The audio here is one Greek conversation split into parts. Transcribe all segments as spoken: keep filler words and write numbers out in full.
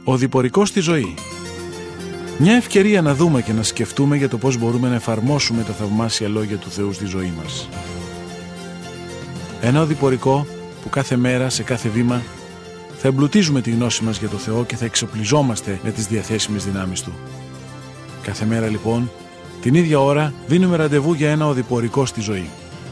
Ο διπορικός στη ζωή. Μια ευκαιρία να δούμε και να σκεφτούμε για το πώς μπορούμε να εφαρμόσουμε τα θαυμάσια λόγια του Θεού στη ζωή μας. Ένα οδηπορικό που κάθε μέρα, σε κάθε βήμα, θα εμπλουτίζουμε τη γνώση μας για το Θεό και θα εξοπλιζόμαστε με τις διαθέσιμες δυνάμεις Του. Κάθε μέρα λοιπόν, την ίδια ώρα, δίνουμε ραντεβού για ένα οδηπορικό στη ζωή.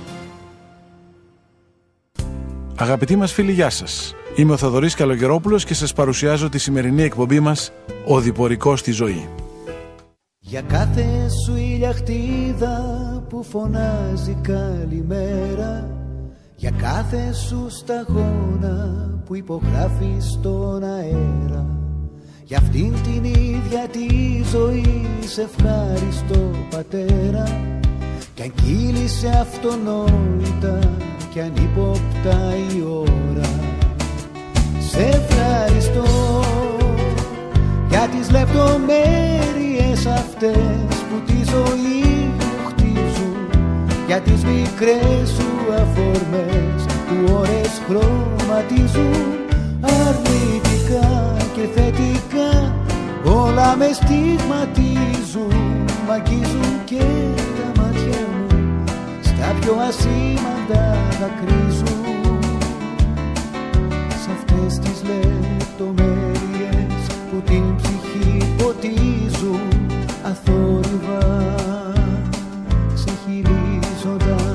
Αγαπητοί μας φίλοι, γεια σας. Είμαι ο Θοδωρής Καλογερόπουλος και σας παρουσιάζω τη σημερινή εκπομπή μας «Οδηπορικός στη ζωή». Για κάθε σου ηλιαχτίδα που φωνάζει καλημέρα, για κάθε σου σταγόνα που υπογράφει στον αέρα, για αυτήν την ίδια τη ζωή σε ευχαριστώ Πατέρα, κι αν κύλησε αυτονόητα κι ανύποπτα η ώρα. Σε ευχαριστώ για τις λεπτομέρειες αυτές που τη ζωή μου χτίζουν, για τις μικρές σου αφορμές που ώρες χρωματίζουν. Αρνητικά και θετικά όλα με στιγματίζουν, μ' αγγίζουν και τα μάτια μου στα πιο ασήμαντα δακρύζουν. Σ' αυτές τις λεπτομέρειες που την ψυχή ποτίζουν, αθόρυβα ξεχυλίζοντας.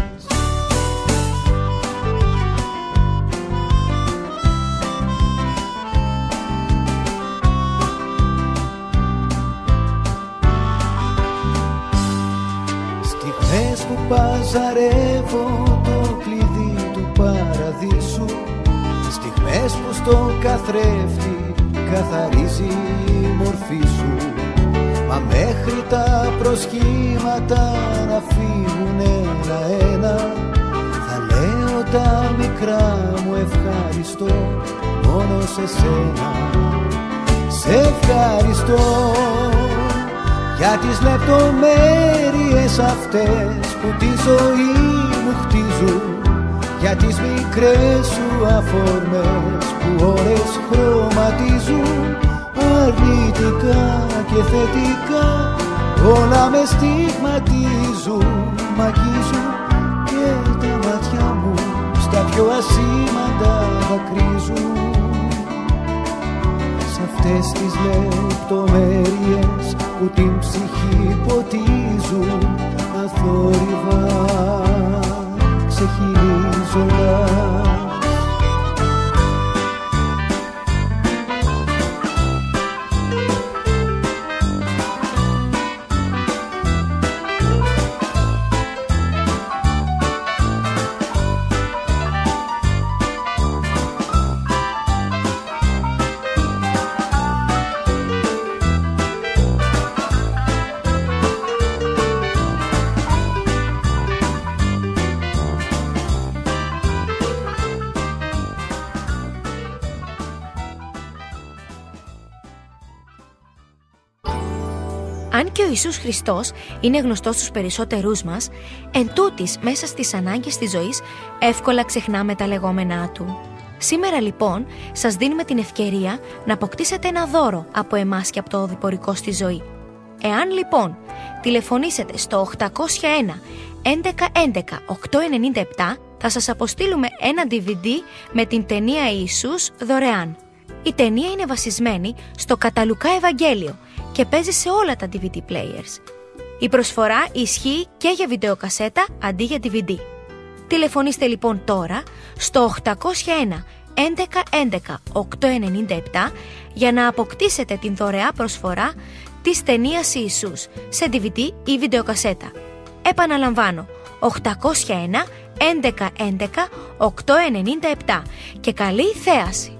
Στιγμές που παζαρεύω το κλειδί του παραδείσου, στιγμές που στο καθρέφτη καθαρίζει η μορφή σου, μα μέχρι τα προσχήματα να φύγουν ένα-ένα, θα λέω τα μικρά μου ευχαριστώ μόνο σε σένα. Σε ευχαριστώ για τις λεπτομέρειες αυτές που τη ζωή μου χτίζουν, για τις μικρές σου αφορμές που ώρες χρωματίζουν. Αρνητικά και θετικά όλα με στιγματίζουν, μ' αγγίζουν και τα μάτια μου στα πιο ασήμαντα δακρύζουν. Σ' αυτές τις λεπτομέρειες που την ψυχή ποτίζουν, αθόρυβα ξεχυλίζοντας. Αν και ο Ιησούς Χριστός είναι γνωστός στους περισσότερούς μας, εν τούτης μέσα στις ανάγκες της ζωής εύκολα ξεχνάμε τα λεγόμενά Του. Σήμερα λοιπόν σας δίνουμε την ευκαιρία να αποκτήσετε ένα δώρο από εμάς και από το οδηπορικό στη ζωή. Εάν λοιπόν τηλεφωνήσετε στο οκτακόσια ένα έντεκα έντεκα οκτακόσια ενενήντα επτά, θα σας αποστείλουμε ένα ντι βι ντι με την ταινία Ιησούς δωρεάν. Η ταινία είναι βασισμένη στο κατά Λουκά Ευαγγέλιο και παίζει σε όλα τα ντι βι ντι players. Η προσφορά ισχύει και για βιντεοκασέτα αντί για ντι βι ντι. Τηλεφωνήστε λοιπόν τώρα στο οκτακόσια ένα έντεκα έντεκα οκτακόσια ενενήντα επτά για να αποκτήσετε την δωρεά προσφορά της ταινίας Ιησούς σε ντι βι ντι ή βιντεοκασέτα. Επαναλαμβάνω, οκτακόσια ένα έντεκα έντεκα οκτακόσια ενενήντα επτά και καλή θέαση!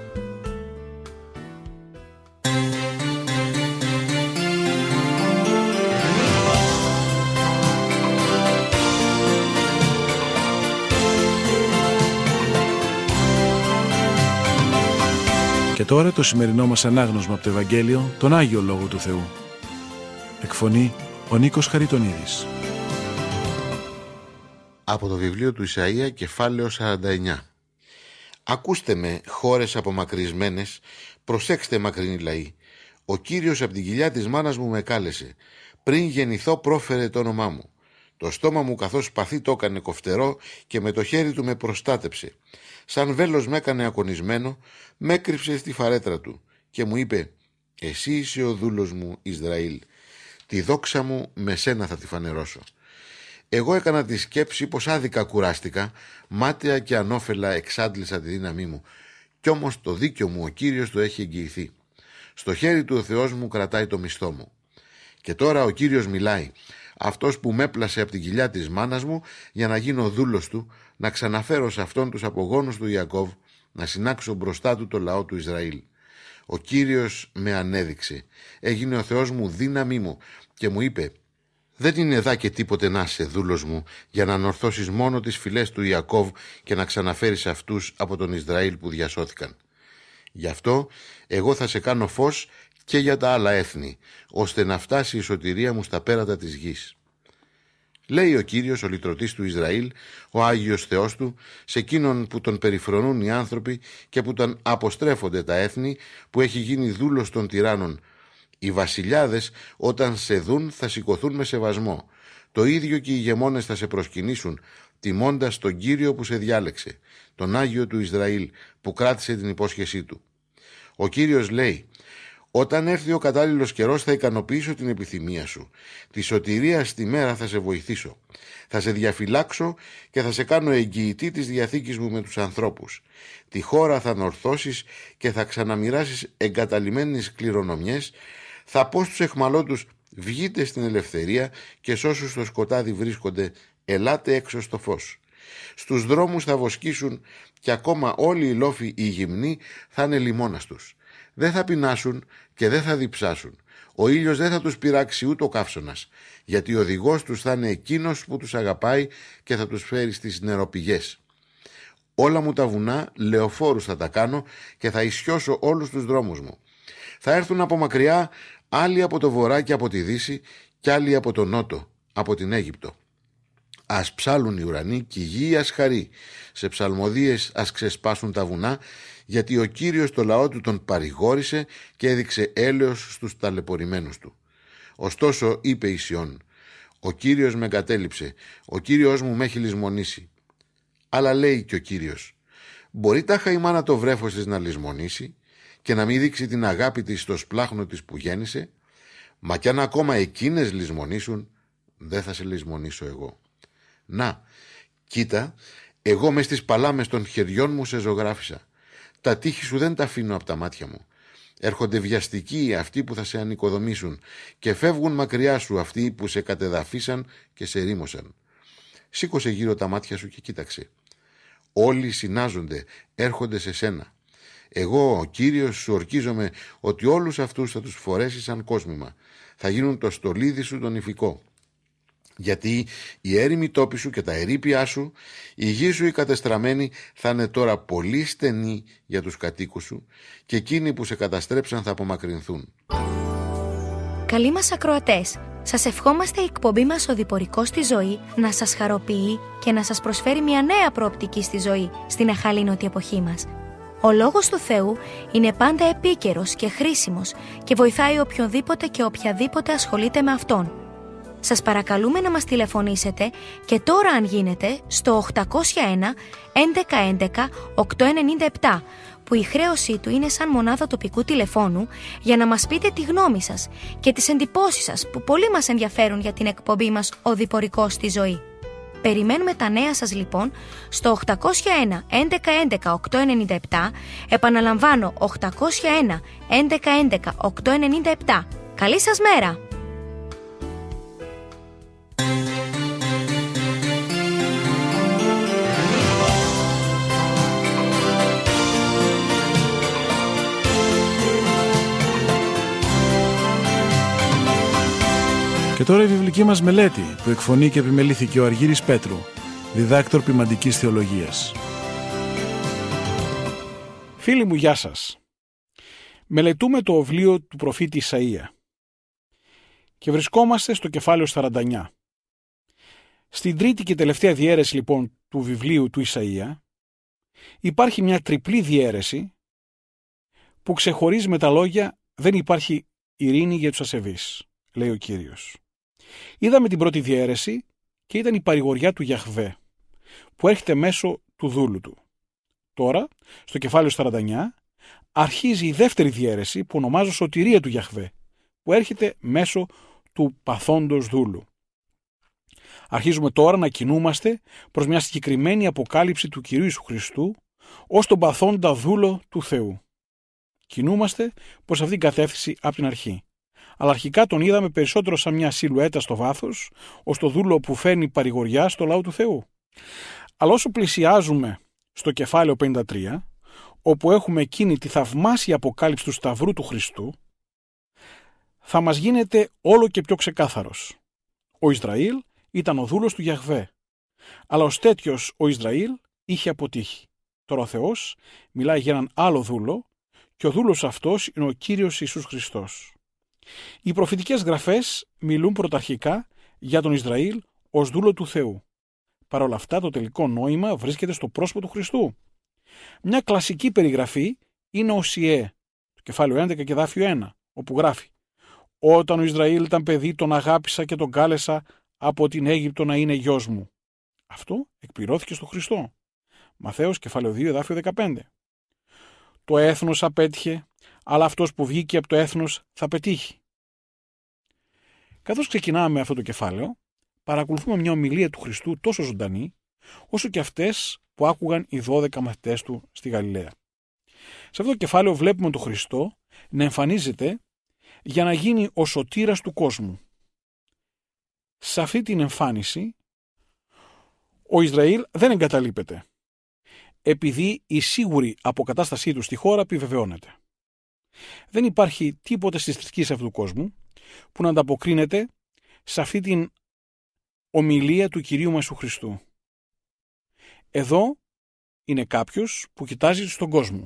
Και τώρα το σημερινό μας ανάγνωσμα από το Ευαγγέλιο, τον Άγιο Λόγο του Θεού. Εκφωνεί ο Νίκος Χαριτονίδης. Από το βιβλίο του Ισαΐα, κεφάλαιο σαράντα εννιά. Ακούστε με, χώρες απομακρυσμένες, προσέξτε μακρινοί λαοί. Ο Κύριος από την κοιλιά της μάνας μου με κάλεσε. Πριν γεννηθώ πρόφερε το όνομά μου. Το στόμα μου καθώς σπαθί το έκανε κοφτερό και με το χέρι του με προστάτεψε. Σαν βέλος με έκανε ακονισμένο, με έκρυψε στη φαρέτρα του και μου είπε «Εσύ είσαι ο δούλος μου Ισραήλ, τη δόξα μου με σένα θα τη φανερώσω». Εγώ έκανα τη σκέψη πως άδικα κουράστηκα, μάταια και ανώφελα εξάντλησα τη δύναμή μου, κι όμως το δίκιο μου ο Κύριος το έχει εγγυηθεί. Στο χέρι του ο Θεός μου κρατάει το μισθό μου. Και τώρα ο Κύριος μιλάει, αυτός που με έπλασε από την κοιλιά της μάνας μου για να γίνω δούλος του, να ξαναφέρω σε αυτόν τους απογόνους του Ιακώβ, να συνάξω μπροστά του το λαό του Ισραήλ. Ο Κύριος με ανέδειξε, έγινε ο Θεός μου δύναμή μου και μου είπε «Δεν είναι δά και τίποτε να είσαι δούλος μου για να ανορθώσεις μόνο τις φυλές του Ιακώβ και να ξαναφέρεις αυτούς από τον Ισραήλ που διασώθηκαν. Γι' αυτό εγώ θα σε κάνω φως και για τα άλλα έθνη, ώστε να φτάσει η σωτηρία μου στα πέρατα της γης». Λέει ο Κύριος, ο λυτρωτής του Ισραήλ, ο Άγιος Θεός του, σε εκείνον που τον περιφρονούν οι άνθρωποι και που τον αποστρέφονται τα έθνη, που έχει γίνει δούλος των τυράννων. Οι βασιλιάδες όταν σε δουν θα σηκωθούν με σεβασμό. Το ίδιο και οι ηγεμόνες θα σε προσκυνήσουν, τιμώντας τον Κύριο που σε διάλεξε, τον Άγιο του Ισραήλ, που κράτησε την υπόσχεσή του. Ο Κύριος λέει, όταν έρθει ο κατάλληλος καιρός θα ικανοποιήσω την επιθυμία σου. Τη σωτηρία στη μέρα θα σε βοηθήσω. Θα σε διαφυλάξω και θα σε κάνω εγγυητή της διαθήκης μου με τους ανθρώπους. Τη χώρα θα ανορθώσεις και θα ξαναμοιράσεις εγκαταλειμμένες κληρονομιές. Θα πω στους εχμαλώτους, βγείτε στην ελευθερία, και σ' όσους στο σκοτάδι βρίσκονται, ελάτε έξω στο φως. Στους δρόμους θα βοσκήσουν και ακόμα όλοι οι λόφοι οι γυμνοί θα είναι λιμώνας τους. Δεν θα πεινάσουν και δεν θα διψάσουν. Ο ήλιος δεν θα τους πειράξει ούτε ο καύσωνας, γιατί ο οδηγός τους θα είναι εκείνος που τους αγαπάει και θα τους φέρει στις νεροπηγές. Όλα μου τα βουνά λεωφόρους θα τα κάνω και θα ισιώσω όλους τους δρόμους μου. Θα έρθουν από μακριά άλλοι από το βορρά και από τη δύση και άλλοι από το νότο, από την Αίγυπτο. Ας ψάλουν οι ουρανοί και η γη ας χαρεί. Σε ψαλμοδίες ας ξεσπάσουν τα βουνά, γιατί ο Κύριος το λαό του τον παρηγόρησε και έδειξε έλεος στους ταλαιπωρημένους του. Ωστόσο είπε η Σιών, ο Κύριος με εγκατέλειψε, ο Κύριος μου με έχει λησμονήσει. Αλλά λέει και ο Κύριος, μπορεί τάχα η μάνα το βρέφος της να λησμονήσει και να μην δείξει την αγάπη της στο σπλάχνο της που γέννησε? Μα κι αν ακόμα εκείνες λησμονήσουν, δεν θα σε λησμονήσω εγώ. Να, κοίτα, εγώ μες στις παλάμες των χεριών μου σε ζωγράφισα. Τα τείχη σου δεν τα αφήνω από τα μάτια μου. Έρχονται βιαστικοί αυτοί που θα σε ανοικοδομήσουν και φεύγουν μακριά σου αυτοί που σε κατεδαφίσαν και σε ρήμωσαν. Σήκωσε γύρω τα μάτια σου και κοίταξε. Όλοι συνάζονται, έρχονται σε σένα. Εγώ, ο Κύριος, σου ορκίζομαι ότι όλους αυτούς θα τους φορέσεις σαν κόσμημα. Θα γίνουν το στολίδι σου τον ηφικό. Γιατί οι έρημοι τόποι σου και τα ερείπια σου, η γη σου η κατεστραμμένη, θα είναι τώρα πολύ στενή για τους κατοίκους σου και εκείνοι που σε καταστρέψαν θα απομακρυνθούν. Καλοί μας ακροατές, σας ευχόμαστε η εκπομπή μας «Οδηπορικός στη ζωή» να σας χαροποιεί και να σας προσφέρει μια νέα προοπτική στη ζωή στην αχαλήνωτη εποχή μας. Ο Λόγος του Θεού είναι πάντα επίκαιρος και χρήσιμος και βοηθάει οποιονδήποτε και οποιαδήποτε ασχολείται με αυτόν. Σας παρακαλούμε να μας τηλεφωνήσετε και τώρα αν γίνεται στο οκτακόσια ένα έντεκα έντεκα οκτακόσια ενενήντα επτά, που η χρέωσή του είναι σαν μονάδα τοπικού τηλεφώνου, για να μας πείτε τη γνώμη σας και τις εντυπώσεις σας που πολύ μας ενδιαφέρουν για την εκπομπή μας «Οδηπορικός στη ζωή». Περιμένουμε τα νέα σας λοιπόν στο οκτακόσια ένα έντεκα έντεκα οκτακόσια ενενήντα επτά, επαναλαμβάνω οκτακόσια ένα έντεκα έντεκα οκτακόσια ενενήντα επτά. Καλή σας μέρα! Και τώρα η βιβλική μας μελέτη που εκφωνεί και επιμελήθηκε ο Αργύρης Πέτρου, διδάκτορ ποιμαντικής θεολογίας. Φίλοι μου, γεια σας. Μελετούμε το βιβλίο του προφήτη Ισαΐα και βρισκόμαστε στο κεφάλαιο σαράντα εννιά. Στην τρίτη και τελευταία διαίρεση λοιπόν του βιβλίου του Ισαΐα υπάρχει μια τριπλή διαίρεση που ξεχωρίζει με τα λόγια «δεν υπάρχει ειρήνη για τους ασεβείς», λέει ο Κύριος. Είδαμε την πρώτη διαίρεση και ήταν η παρηγοριά του Γιαχβέ, που έρχεται μέσω του δούλου του. Τώρα, στο κεφάλαιο σαράντα εννιά, αρχίζει η δεύτερη διαίρεση που ονομάζω σωτηρία του Γιαχβέ, που έρχεται μέσω του παθόντος δούλου. Αρχίζουμε τώρα να κινούμαστε προς μια συγκεκριμένη αποκάλυψη του Κυρίου Ιησού Χριστού ως τον παθόντα δούλο του Θεού. Κινούμαστε προς αυτήν την κατεύθυνση από την αρχή. Αλλά αρχικά τον είδαμε περισσότερο σαν μια σιλουέτα στο βάθος, ως το δούλο που φέρνει παρηγοριά στο λαό του Θεού. Αλλά όσο πλησιάζουμε στο κεφάλαιο πενήντα τρία, όπου έχουμε εκείνη τη θαυμάσια αποκάλυψη του Σταυρού του Χριστού, θα μας γίνεται όλο και πιο ξεκάθαρος. Ο Ισραήλ ήταν ο δούλος του Γιαχβέ, αλλά ως τέτοιος ο Ισραήλ είχε αποτύχει. Τώρα ο Θεός μιλάει για έναν άλλο δούλο και ο δούλος αυτός είναι ο Κύριος Ιησούς Χριστός. Οι προφητικές γραφές μιλούν πρωταρχικά για τον Ισραήλ ως δούλο του Θεού. Παρ' όλα αυτά το τελικό νόημα βρίσκεται στο πρόσωπο του Χριστού. Μια κλασική περιγραφή είναι ο Σιέ, το κεφάλαιο έντεκα και δάφιο ένα, όπου γράφει «Όταν ο Ισραήλ ήταν παιδί τον αγάπησα και τον κάλεσα από την Αίγυπτο να είναι γιος μου». Αυτό εκπληρώθηκε στο Χριστό. Μαθαίος κεφάλαιο δύο δάφιο δεκαπέντε. Το έθνος απέτυχε, αλλά αυτός που βγήκε από το έθνος θα πετύχει. Καθώς ξεκινάμε αυτό το κεφάλαιο, παρακολουθούμε μια ομιλία του Χριστού τόσο ζωντανή, όσο και αυτές που άκουγαν οι δώδεκα μαθητές του στη Γαλιλαία. Σε αυτό το κεφάλαιο βλέπουμε τον Χριστό να εμφανίζεται για να γίνει ο σωτήρας του κόσμου. Σε αυτή την εμφάνιση, ο Ισραήλ δεν εγκαταλείπεται, επειδή η σίγουρη αποκατάστασή του στη χώρα επιβεβαιώνεται. Δεν υπάρχει τίποτε στις θρησκείες αυτού του κόσμου που να ανταποκρίνεται σε αυτή την ομιλία του Κυρίου μας του Χριστού. Εδώ είναι κάποιος που κοιτάζει στον κόσμο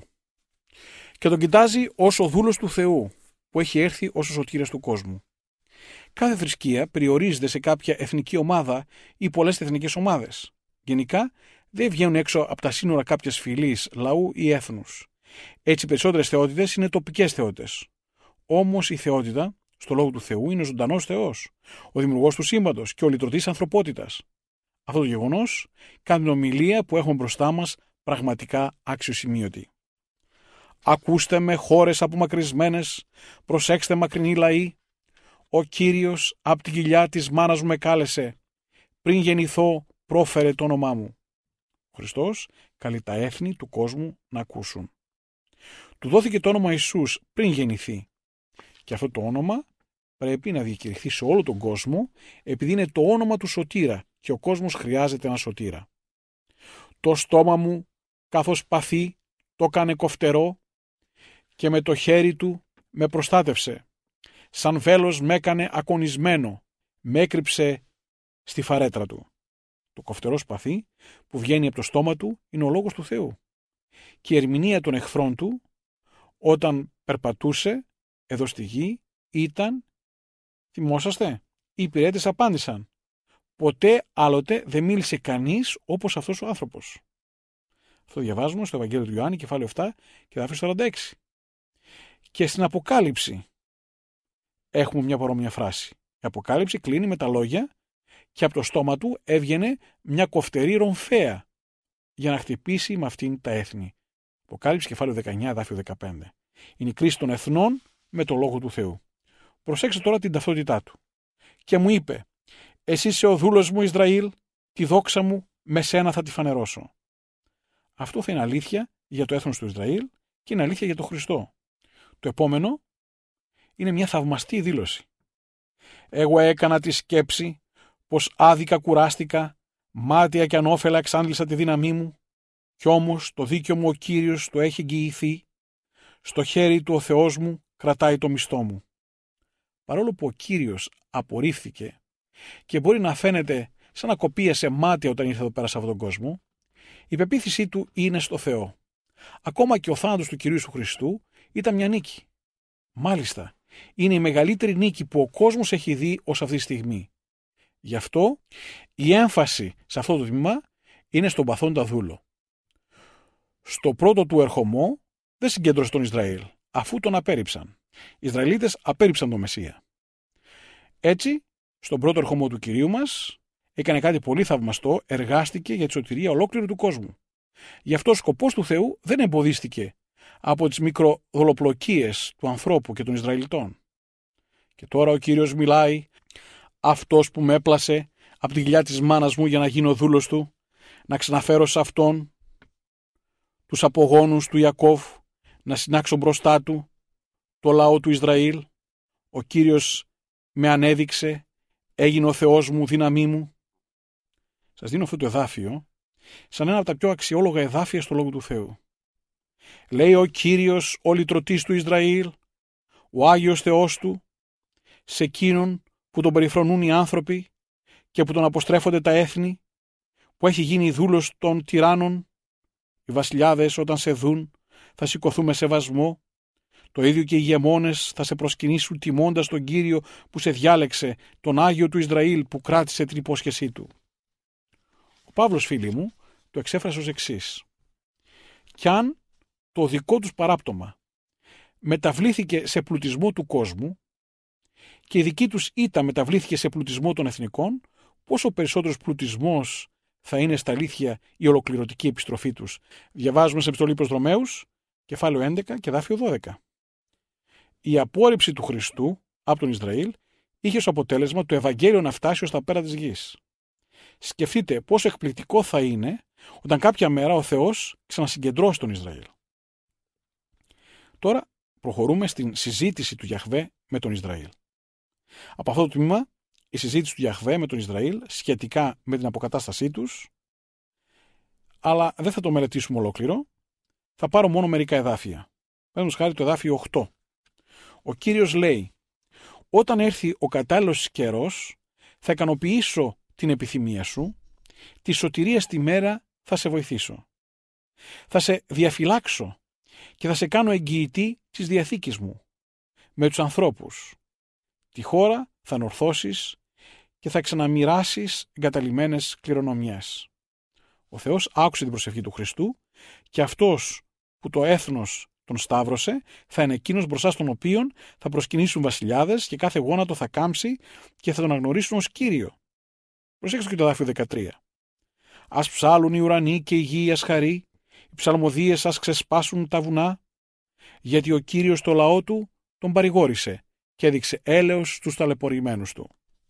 και τον κοιτάζει ως ο δούλος του Θεού που έχει έρθει ως ο σωτήρας του κόσμου. Κάθε θρησκεία περιορίζεται σε κάποια εθνική ομάδα ή πολλές εθνικές ομάδες. Γενικά δεν βγαίνουν έξω από τα σύνορα κάποιας φυλής, λαού ή έθνους. Έτσι, οι περισσότερες θεότητες είναι τοπικές θεότητες. Όμως η θεότητα στο λόγο του Θεού είναι ο ζωντανός Θεός, ο δημιουργός του σύμπαντος και ο λυτρωτής ανθρωπότητας. Αυτό το γεγονός κάνει την ομιλία που έχουμε μπροστά μας πραγματικά αξιοσημείωτη. «Ακούστε με χώρες απομακρυσμένες, προσέξτε μακρινοί λαοί. Ο Κύριος απ' την κοιλιά της μάνας μου με κάλεσε. Πριν γεννηθώ πρόφερε το όνομά μου». Ο Χριστός καλεί τα έθνη του κόσμου να ακούσουν. Του δόθηκε το όνομα Ιησούς πριν γεννηθεί. Και αυτό το όνομα πρέπει να διακηρυχθεί σε όλο τον κόσμο, επειδή είναι το όνομα του σωτήρα και ο κόσμος χρειάζεται ένα σωτήρα. «Το στόμα μου, καθώς παθεί, το έκανε κοφτερό και με το χέρι του με προστάτευσε. Σαν βέλος με έκανε ακονισμένο, με έκρυψε στη φαρέτρα του». Το κοφτερό σπαθί που βγαίνει από το στόμα του είναι ο λόγος του Θεού. Και η ερμηνεία των εχθρών του, όταν περπατούσε εδώ στη γη, ήταν, θυμόσαστε, οι υπηρέτες απάντησαν. Ποτέ άλλοτε δεν μίλησε κανείς όπως αυτός ο άνθρωπος. Αυτό διαβάζουμε στο Ευαγγέλιο του Ιωάννη, κεφάλαιο επτά και δάφιο σαράντα έξι. Και στην Αποκάλυψη έχουμε μια παρόμοια φράση. Η Αποκάλυψη κλείνει με τα λόγια «Και από το στόμα του έβγαινε μια κοφτερή ρομφαία για να χτυπήσει με αυτήν τα έθνη». Αποκάλυψη κεφάλαιο δεκαεννιά, δάφιο δεκαπέντε. Είναι η κρίση των εθνών με το λόγο του Θεού. Προσέξτε τώρα την ταυτότητά του. «Και μου είπε, εσύ είσαι ο δούλος μου Ισραήλ, τη δόξα μου με σένα θα τη φανερώσω». Αυτό θα είναι αλήθεια για το έθνος του Ισραήλ και είναι αλήθεια για τον Χριστό. Το επόμενο είναι μια θαυμαστή δήλωση. «Εγώ έκανα τη σκέψη πως άδικα κουράστηκα, μάταια και ανώφελα εξάντλησα τη δύναμή μου, κι όμως το δίκαιο μου ο Κύριος το έχει εγγυηθεί, στο χέρι του ο Θεός μου κρατάει το μισθό μου». Παρόλο που ο Κύριος απορρίφθηκε και μπορεί να φαίνεται σαν να κοπίασε μάτια όταν ήρθε εδώ πέρα σε αυτόν τον κόσμο, η πεποίθησή του είναι στο Θεό. Ακόμα και ο θάνατος του Κυρίου Ιησού Χριστού ήταν μια νίκη. Μάλιστα, είναι η μεγαλύτερη νίκη που ο κόσμος έχει δει ως αυτή τη στιγμή. Γι' αυτό η έμφαση σε αυτό το τμήμα είναι στον παθόντα δούλο. στο πρώτο του ερχομό δεν συγκέντρωσε τον Ισραήλ, αφού τον απέρριψαν. Οι Ισραηλίτες απέρριψαν τον Μεσσία. Έτσι, στον πρώτο ερχομό του Κυρίου μας, έκανε κάτι πολύ θαυμαστό, εργάστηκε για τη σωτηρία ολόκληρου του κόσμου. Γι' αυτό ο σκοπός του Θεού δεν εμποδίστηκε από τις μικροδολοπλοκίες του ανθρώπου και των Ισραηλιτών. Και τώρα ο Κύριος μιλάει, αυτός που με έπλασε από τη κοιλιά της μάνας μου για να γίνω δούλος του, να ξαναφέρω σε αυτόν τους απογόνους του Ιακώβ, να συνάξω μπροστά του το λαό του Ισραήλ. Ο Κύριος με ανέδειξε, έγινε ο Θεός μου, δύναμή μου. Σας δίνω αυτό το εδάφιο σαν ένα από τα πιο αξιόλογα εδάφια στο Λόγο του Θεού. Λέει ο Κύριος, ο λυτρωτής του Ισραήλ, ο Άγιος Θεός του, σε εκείνον που τον περιφρονούν οι άνθρωποι και που τον αποστρέφονται τα έθνη, που έχει γίνει δούλος των τυράννων. Οι βασιλιάδες όταν σε δουν θα σηκωθούν με σεβασμό, το ίδιο και οι ηγεμόνες θα σε προσκυνήσουν τιμώντας τον Κύριο που σε διάλεξε, τον Άγιο του Ισραήλ που κράτησε την υπόσχεσή του. Ο Παύλος, φίλοι μου, το εξέφρασε ως εξής. Κι αν το δικό τους παράπτωμα μεταβλήθηκε σε πλουτισμό του κόσμου και η δική τους ήττα μεταβλήθηκε σε πλουτισμό των εθνικών, πόσο περισσότερος πλουτισμός θα είναι στα αλήθεια η ολοκληρωτική επιστροφή τους. Διαβάζουμε σε επιστολή προς Ρωμαίους, κεφάλαιο έντεκα και δάφιο δώδεκα. Η απόρριψη του Χριστού από τον Ισραήλ είχε ως αποτέλεσμα το Ευαγγέλιο να φτάσει ως τα πέρα της γης. Σκεφτείτε πόσο εκπληκτικό θα είναι όταν κάποια μέρα ο Θεός ξανασυγκεντρώσει τον Ισραήλ. Τώρα προχωρούμε στην συζήτηση του Γιαχβέ με τον Ισραήλ. Από αυτό το τμήμα, η συζήτηση του Γιαχβέ με τον Ισραήλ σχετικά με την αποκατάστασή τους, αλλά δεν θα το μελετήσουμε ολόκληρο, θα πάρω μόνο μερικά εδάφια. Παραδείγματος χάρη το εδάφιο οκτώ. Ο Κύριος λέει, όταν έρθει ο κατάλληλος καιρός, θα ικανοποιήσω την επιθυμία σου, τη σωτηρία στη μέρα θα σε βοηθήσω. Θα σε διαφυλάξω και θα σε κάνω εγγυητή της διαθήκης μου με τους ανθρώπους. Τη χώρα θα ανορθώσεις και θα ξαναμοιράσεις εγκαταλειμμένες κληρονομιές. Ο Θεός άκουσε την προσευχή του Χριστού και αυτός που το έθνος τον σταύρωσε θα είναι εκείνος μπροστά στον οποίον θα προσκυνήσουν βασιλιάδες και κάθε γόνατο θα κάμψει και θα τον αναγνωρίσουν ως Κύριο. Προσέξτε και το εδάφιο δεκατρία. Ας ψάλουν οι ουρανοί και η γη ας χαρεί, οι ψαλμοδίες ας ξεσπάσουν τα βουνά, γιατί ο Κύριος το λαό του τον παρηγόρησε και έδειξε έλεος στους ταλαιπωρημένους του.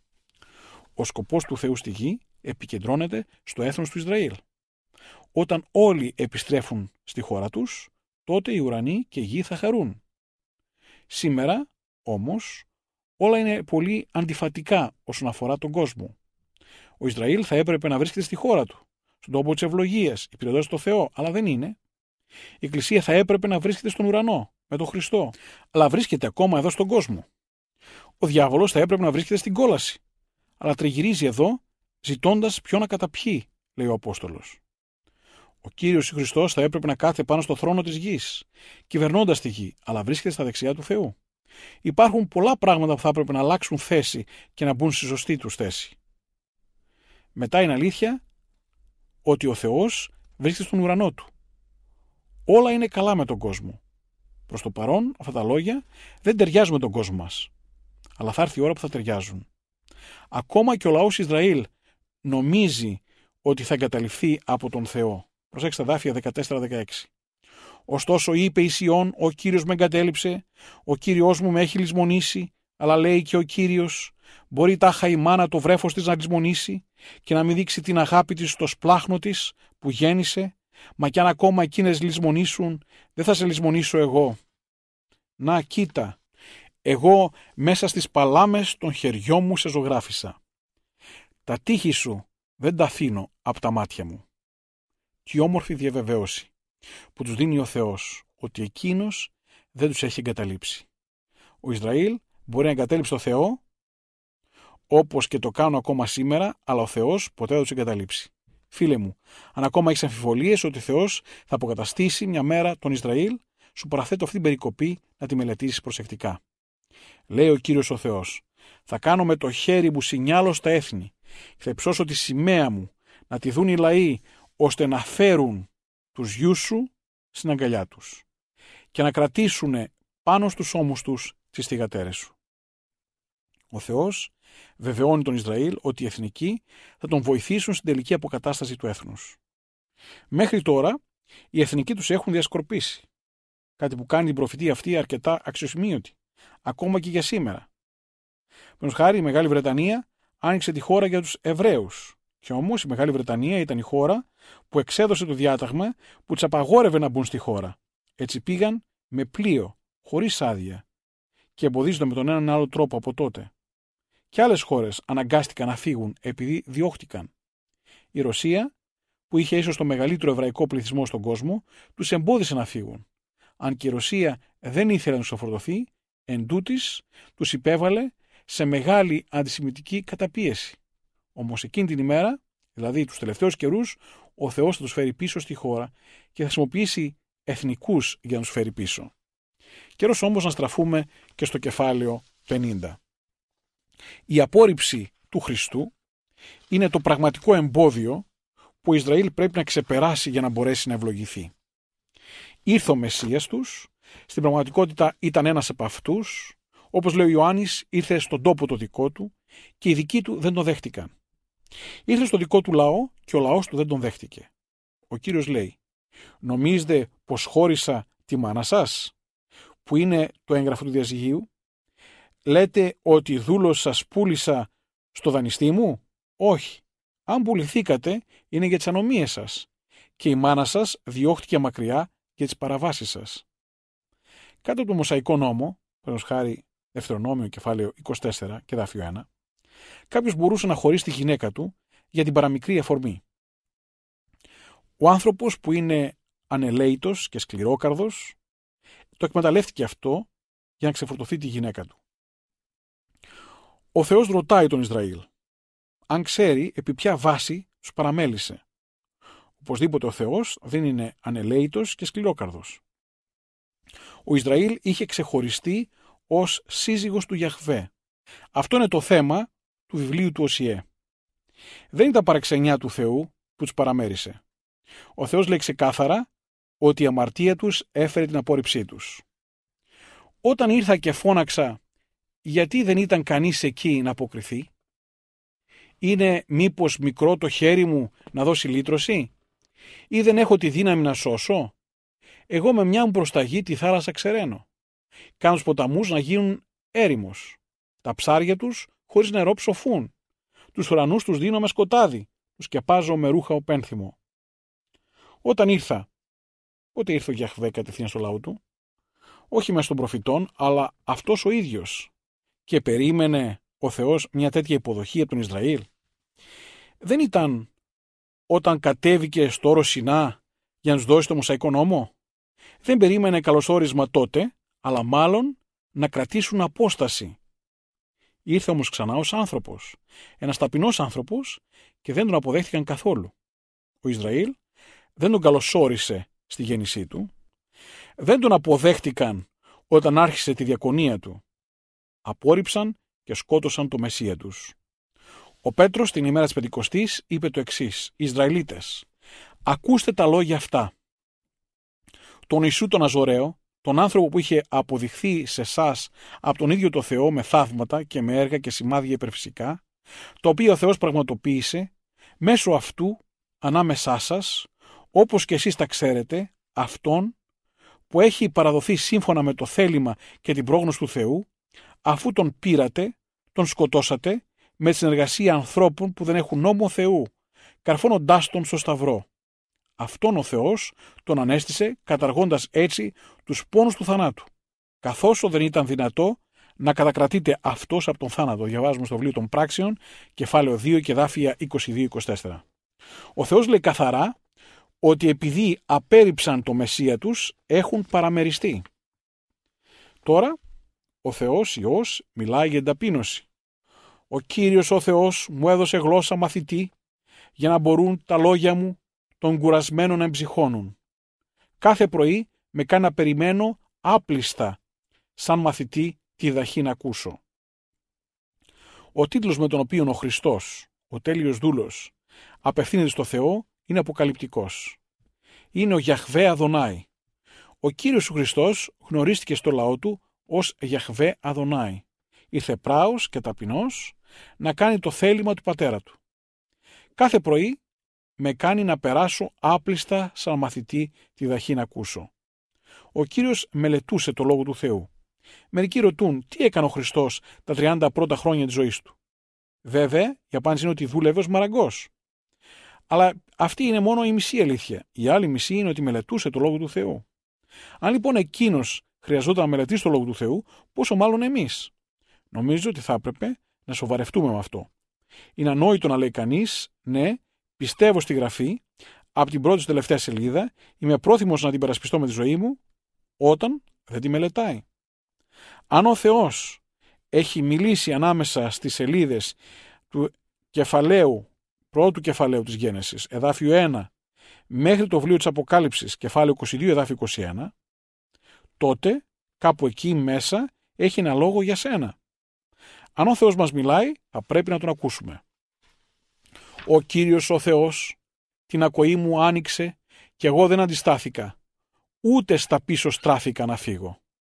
Ο σκοπός του Θεού στη γη επικεντρώνεται στο έθνος του Ισραήλ. Όταν όλοι επιστρέφουν στη χώρα τους, τότε οι ουρανοί και η γη θα χαρούν. Σήμερα, όμως, όλα είναι πολύ αντιφατικά όσον αφορά τον κόσμο. Ο Ισραήλ θα έπρεπε να βρίσκεται στη χώρα του, στον τόπο της ευλογίας, υπηρετώντας το Θεό, αλλά δεν είναι. Η Εκκλησία θα έπρεπε να βρίσκεται στον ουρανό, με τον Χριστό, αλλά βρίσκεται ακόμα εδώ στον κόσμο. Ο διάβολος θα έπρεπε να βρίσκεται στην κόλαση, αλλά τριγυρίζει εδώ, ζητώντας ποιον να καταπιεί, λέει ο Απόστολος. Ο Κύριος Χριστός θα έπρεπε να κάθεται πάνω στο θρόνο της γης, κυβερνώντας τη γη, αλλά βρίσκεται στα δεξιά του Θεού. Υπάρχουν πολλά πράγματα που θα έπρεπε να αλλάξουν θέση και να μπουν στη σωστή τους θέση. Μετά είναι αλήθεια ότι ο Θεός βρίσκεται στον ουρανό του. Όλα είναι καλά με τον κόσμο. Προς το παρόν, αυτά τα λόγια δεν ταιριάζουν με τον κόσμο μας. Αλλά θα έρθει η ώρα που θα ταιριάζουν. Ακόμα και ο λαός Ισραήλ νομίζει ότι θα εγκαταλειφθεί από τον Θεό. Προσέξτε τα δάφια δεκατέσσερα δεκαέξι. Ωστόσο είπε η Σιών, ο Κύριος με εγκατέλειψε, ο Κύριος μου με έχει λησμονήσει, αλλά λέει και ο Κύριος, μπορεί τάχα η μάνα το βρέφος της να λησμονήσει και να μην δείξει την αγάπη της στο σπλάχνο της που γέννησε, μα κι αν ακόμα εκείνες λησμονήσουν, δεν θα σε λησμονήσω εγώ. Να, κοίτα, εγώ μέσα στις παλάμες των χεριών μου σε ζωγράφισα. Τα τείχη σου δεν τα αφήνω από τα μάτια μου. Τι όμορφη διαβεβαίωση που τους δίνει ο Θεός, ότι εκείνος δεν τους έχει εγκαταλείψει. Ο Ισραήλ μπορεί να εγκατέλειψει το Θεό, όπως και το κάνω ακόμα σήμερα, αλλά ο Θεός ποτέ δεν τους εγκαταλείψει. Φίλε μου, αν ακόμα έχεις αμφιβολίες ότι ο Θεός θα αποκαταστήσει μια μέρα τον Ισραήλ, σου παραθέτω αυτή την περικοπή να τη μελετήσεις προσεκτικά. Λέει ο Κύριος ο Θεός, θα κάνω με το χέρι μου σινιάλο στα έθνη, θα υψώσω τη σημαία μου, να τη δουν οι λαοί, ώστε να φέρουν τους γιους σου στην αγκαλιά τους και να κρατήσουν πάνω στους ώμους τους τις θυγατέρες σου. Ο Θεός βεβαιώνει τον Ισραήλ ότι οι εθνικοί θα τον βοηθήσουν στην τελική αποκατάσταση του έθνους. Μέχρι τώρα οι εθνικοί τους έχουν διασκορπίσει, κάτι που κάνει την προφητεία αυτή αρκετά αξιοσημείωτη, ακόμα και για σήμερα. Προς χάρη η Μεγάλη Βρετανία άνοιξε τη χώρα για τους Εβραίους, και όμως η Μεγάλη Βρετανία ήταν η χώρα που εξέδωσε το διάταγμα που τους απαγόρευε να μπουν στη χώρα. Έτσι πήγαν με πλοίο, χωρίς άδεια, και εμποδίζονται με τον έναν άλλο τρόπο από τότε. Και άλλες χώρες αναγκάστηκαν να φύγουν επειδή διώχτηκαν. Η Ρωσία, που είχε ίσως το μεγαλύτερο εβραϊκό πληθυσμό στον κόσμο, τους εμπόδισε να φύγουν. Αν και η Ρωσία δεν ήθελε να τους αφορτωθεί, εντούτοις τους υπέβαλε σε μεγάλη αντισημιτική καταπίεση. Όμως εκείνη την ημέρα, δηλαδή τους τελευταίους καιρούς, ο Θεός θα τους φέρει πίσω στη χώρα και θα χρησιμοποιήσει εθνικούς για να τους φέρει πίσω. Καιρός όμως να στραφούμε και στο κεφάλαιο πενήντα. Η απόρριψη του Χριστού είναι το πραγματικό εμπόδιο που ο Ισραήλ πρέπει να ξεπεράσει για να μπορέσει να ευλογηθεί. Ήρθε ο Μεσσίας τους, στην πραγματικότητα ήταν ένας από αυτούς, όπως λέει ο Ιωάννης, ήρθε στον τόπο το δικό του και οι δικοί του δεν τον δέχτηκαν. Ήρθε στο δικό του λαό και ο λαός του δεν τον δέχτηκε. Ο Κύριος λέει, νομίζετε πως χώρισα τη μάνα σας, που είναι το έγγραφο του διαζυγίου? Λέτε ότι δούλος σας πούλησα στο δανειστή μου? Όχι. Αν πουληθήκατε είναι για τις ανομίες σας και η μάνα σας διώχτηκε μακριά για τις παραβάσεις σας. Κάτω από το Μωσαϊκό νόμο, παραδείγματος χάρη Δευτερονόμιο κεφάλαιο είκοσι τέσσερα και δάφιο ένα, κάποιος μπορούσε να χωρίσει τη γυναίκα του για την παραμικρή αφορμή. Ο άνθρωπος που είναι ανελαίητος και σκληρόκαρδος το εκμεταλλεύτηκε αυτό για να ξεφορτωθεί τη γυναίκα του. Ο Θεός ρωτάει τον Ισραήλ αν ξέρει επί ποια βάση τους παραμέλησε. Οπωσδήποτε ο Θεός δεν είναι ανελαίητος και σκληρόκαρδος. Ο Ισραήλ είχε ξεχωριστεί ως σύζυγος του Γιαχβέ. Αυτό είναι το θέμα του βιβλίου του Οσιέ. Δεν ήταν παραξενιά του Θεού που τους παραμέρισε. Ο Θεός λέει ξεκάθαρα ότι η αμαρτία τους έφερε την απόρριψή τους. Όταν ήρθα και φώναξα, γιατί δεν ήταν κανείς εκεί να αποκριθεί? Είναι μήπως μικρό το χέρι μου να δώσει λύτρωση? Ή δεν έχω τη δύναμη να σώσω? Εγώ με μια μου προσταγή τη θάλασσα ξεραίνω. Κάνω τους ποταμούς να γίνουν έρημος. Τα ψάρια τους χωρίς νερό ψοφούν. Τους ουρανούς τους δίνω με σκοτάδι. Τους σκεπάζω με ρούχα οπένθυμο. Όταν ήρθα, πότε ήρθε ο Γιαχβέ κατευθείαν στο λαό του? Όχι μέσα των προφητών, αλλά αυτός ο ίδιος. Και περίμενε ο Θεός μια τέτοια υποδοχή από τον Ισραήλ? Δεν ήταν όταν κατέβηκε στο όρος Σινά για να τους δώσει το Μωσαϊκό νόμο? Δεν περίμενε καλωσόρισμα τότε, αλλά μάλλον να κρατήσουν απόσταση. Ήρθε όμως ξανά ως άνθρωπος, ένας ταπεινός άνθρωπος, και δεν τον αποδέχτηκαν καθόλου. Ο Ισραήλ δεν τον καλωσόρισε στη γέννησή του, δεν τον αποδέχτηκαν όταν άρχισε τη διακονία του. Απόρριψαν και σκότωσαν το Μεσσία τους. Ο Πέτρος την ημέρα της Πεντηκοστής είπε το εξής: Ισραηλίτες, ακούστε τα λόγια αυτά. Τον Ιησού τον Αζωραίο, τον άνθρωπο που είχε αποδειχθεί σε εσάς από τον ίδιο το Θεό με θαύματα και με έργα και σημάδια υπερφυσικά, το οποίο ο Θεός πραγματοποίησε, μέσω αυτού ανάμεσά σας, όπως και εσείς τα ξέρετε, αυτόν που έχει παραδοθεί σύμφωνα με το θέλημα και την πρόγνωση του Θεού, αφού τον πήρατε, τον σκοτώσατε με τη συνεργασία ανθρώπων που δεν έχουν νόμο Θεού, καρφώνοντάς τον στο σταυρό. Αυτόν ο Θεός τον ανέστησε, καταργώντας έτσι τους πόνους του θανάτου, καθώς δεν ήταν δυνατό να κατακρατείται αυτός από τον θάνατο. Διαβάζουμε στο βιβλίο των Πράξεων, κεφάλαιο δύο και δάφια είκοσι δύο είκοσι τέσσερα. Ο Θεός λέει καθαρά ότι επειδή απέρριψαν το Μεσσία τους, έχουν παραμεριστεί. Τώρα, ο Θεός Υιός μιλάει για την ταπείνωση. Ο Κύριος ο Θεός μου έδωσε γλώσσα μαθητή για να μπορούν τα λόγια μου των κουρασμένων να εμψυχώνουν. Κάθε πρωί με κάνει να περιμένω άπλιστα, σαν μαθητή τη δαχή να ακούσω. Ο τίτλος με τον οποίο ο Χριστός, ο τέλειος δούλος, απευθύνεται στο Θεό είναι αποκαλυπτικός. Είναι ο Γιαχβέ Αδονάη, Ο Κύριος ο Χριστός γνωρίστηκε στο λαό του ως Γιαχβέ Αδονάη. Ήρθε πράος και ταπεινός να κάνει το θέλημα του πατέρα του. Κάθε πρωί με κάνει να περάσω άπλιστα σαν μαθητή τη δαχή να ακούσω. Ο Κύριος μελετούσε το Λόγο του Θεού. Μερικοί ρωτούν τι έκανε ο Χριστός τα τριάντα πρώτα χρόνια της ζωής του. Βέβαια, η απάντηση είναι ότι δούλευε ως μαραγκός. Αλλά αυτή είναι μόνο η μισή αλήθεια. Η άλλη μισή είναι ότι μελετούσε το Λόγο του Θεού. Αν λοιπόν εκείνος χρειαζόταν να μελετήσει το Λόγο του Θεού, πόσο μάλλον εμείς. Νομίζω ότι θα έπρεπε να σοβαρευτούμε με αυτό. Είναι ανόητο να λέει κανείς, ναι, πιστεύω στη Γραφή, από την πρώτη στη τελευταία σελίδα, είμαι πρόθυμος να την περασπιστώ με τη ζωή μου, όταν δεν τη μελετάει. Αν ο Θεός έχει μιλήσει ανάμεσα στις σελίδες του κεφαλαίου, πρώτου κεφαλαίου της Γένεσης, εδάφιο ένα, μέχρι το βιβλίο της Αποκάλυψης, κεφάλαιο είκοσι δύο, εδάφιο είκοσι ένα, τότε κάπου εκεί μέσα έχει ένα λόγο για σένα. Αν ο Θεός μας μιλάει, θα πρέπει να τον ακούσουμε. Ο Κύριος ο Θεός την ακοή μου άνοιξε και εγώ δεν αντιστάθηκα, ούτε στα πίσω στράφηκα να φύγω.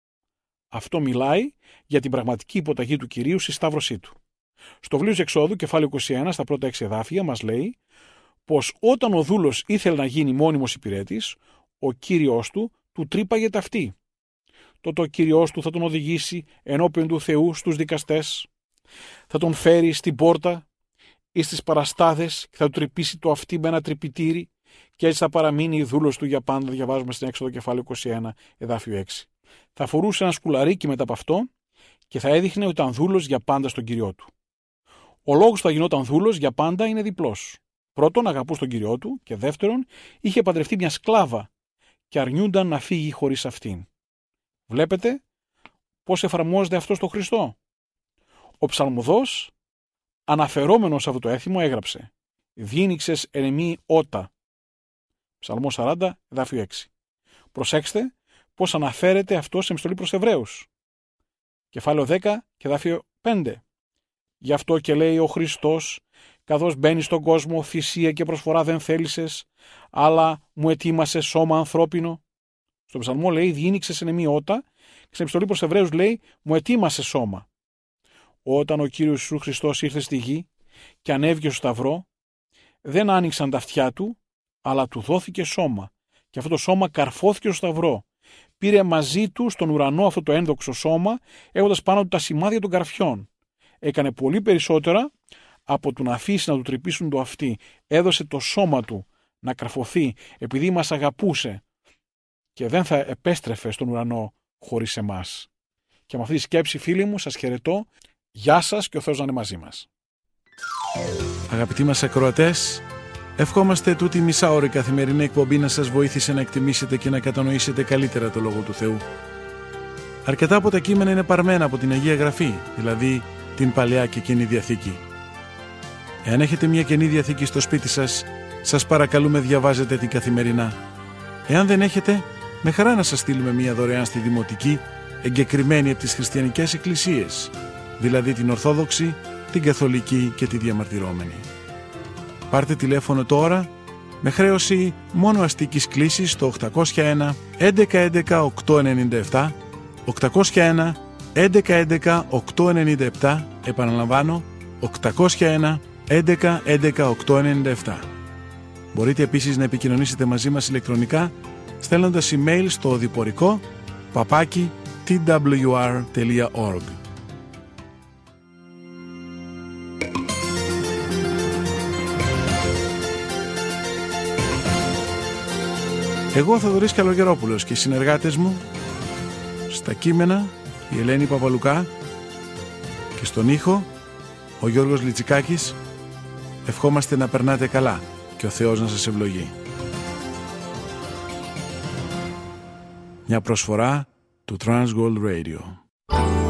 Αυτό μιλάει για την πραγματική υποταγή του Κυρίου στη σταύρωσή του. Στο βιβλίο της Εξόδου, κεφάλαιο είκοσι ένα, στα πρώτα έξι εδάφια, μας λέει πως όταν ο δούλος ήθελε να γίνει μόνιμος υπηρέτης, ο Κύριος του του τρύπαγε ταυτί. Τότε ο Κύριος του θα τον οδηγήσει ενώπιον του Θεού στους δικαστές, θα τον φέρει στην πόρτα ή στις παραστάδες και θα του τρυπήσει το αυτί με ένα τρυπητήρι και έτσι θα παραμείνει η δούλος του για πάντα, διαβάζουμε στην Έξοδο κεφάλαιο είκοσι ένα, εδάφιο έξι. Θα φορούσε ένα σκουλαρίκι μετά από αυτό και θα έδειχνε ότι ήταν δούλος για πάντα στον Κυριό του. Ο λόγος που θα γινόταν δούλος για πάντα είναι διπλός. Πρώτον, αγαπούσε τον Κυριό του και δεύτερον, είχε παντρευτεί μια σκλάβα και αρνιούνταν να φύγει χωρίς αυτήν. Βλέπετε πώς εφαρμόζεται αυτό στο Χριστό. Ο ψαλμοδός, αναφερόμενος σε αυτό το έθιμο, έγραψε «Διήνυξες εν εμή ότα». Ψαλμό σαράντα, εδάφιο έξι. Προσέξτε πώς αναφέρεται αυτό σε επιστολή προς Εβραίους. Κεφάλαιο δέκα και εδάφιο πέντε. Γι' αυτό και λέει ο Χριστός, καθώς μπαίνει στον κόσμο, θυσία και προσφορά δεν θέλησες, αλλά μου ετοίμασε σώμα ανθρώπινο. Στον ψαλμό λέει διήνυξες εν εμή ότα και στην επιστολή προς Εβραίους λέει μου ετοίμασε σώμα. Όταν ο Κύριος Ιησούς Χριστός ήρθε στη γη και ανέβηκε στο σταυρό, δεν άνοιξαν τα αυτιά του, αλλά του δόθηκε σώμα. Και αυτό το σώμα καρφώθηκε στο σταυρό. Πήρε μαζί του στον ουρανό αυτό το ένδοξο σώμα, έχοντας πάνω του τα σημάδια των καρφιών. Έκανε πολύ περισσότερα από το να αφήσει να του τρυπήσουν το αυτί. Έδωσε το σώμα του να καρφωθεί επειδή μας αγαπούσε και δεν θα επέστρεφε στον ουρανό χωρίς εμάς. Και με αυτή τη σκέψη, φίλοι μου, σας χαιρετώ. Γεια σας και ο Θεός να είναι μαζί μας. Αγαπητοί μας ακροατές, ευχόμαστε τούτη μισάωρη καθημερινή εκπομπή να σας βοήθησε να εκτιμήσετε και να κατανοήσετε καλύτερα το Λόγο του Θεού. Αρκετά από τα κείμενα είναι παρμένα από την Αγία Γραφή, δηλαδή την Παλαιά και Καινή Διαθήκη. Εάν έχετε μια Καινή Διαθήκη στο σπίτι σας, σας παρακαλούμε διαβάζετε την καθημερινά. Εάν δεν έχετε, με χαρά να σας στείλουμε μια δωρεάν στη Δημοτική, εγκεκριμένη από τις χριστιανικές εκκλησίες, δηλαδή την Ορθόδοξη, την Καθολική και τη Διαμαρτυρόμενη. Πάρτε τηλέφωνο τώρα με χρέωση μόνο αστικής κλήσης στο οκτακόσια ένα έντεκα έντεκα οκτακόσια ενενήντα επτά, οκτακόσια ένα έντεκα έντεκα οκτακόσια ενενήντα επτά, επαναλαμβάνω οκτακόσια ένα έντεκα έντεκα οκτακόσια ενενήντα επτά. Μπορείτε επίσης να επικοινωνήσετε μαζί μας ηλεκτρονικά στέλνοντας email στο οδηπορικό παπάκι τι ντάμπλιου αρ τελεία org. Εγώ ο Θοδωρής Καλογερόπουλος και οι συνεργάτες μου στα κείμενα η Ελένη Παπαλουκά και στον ήχο ο Γιώργος Λιτσικάκης ευχόμαστε να περνάτε καλά και ο Θεός να σας ευλογεί. Μια προσφορά του Transworld Radio.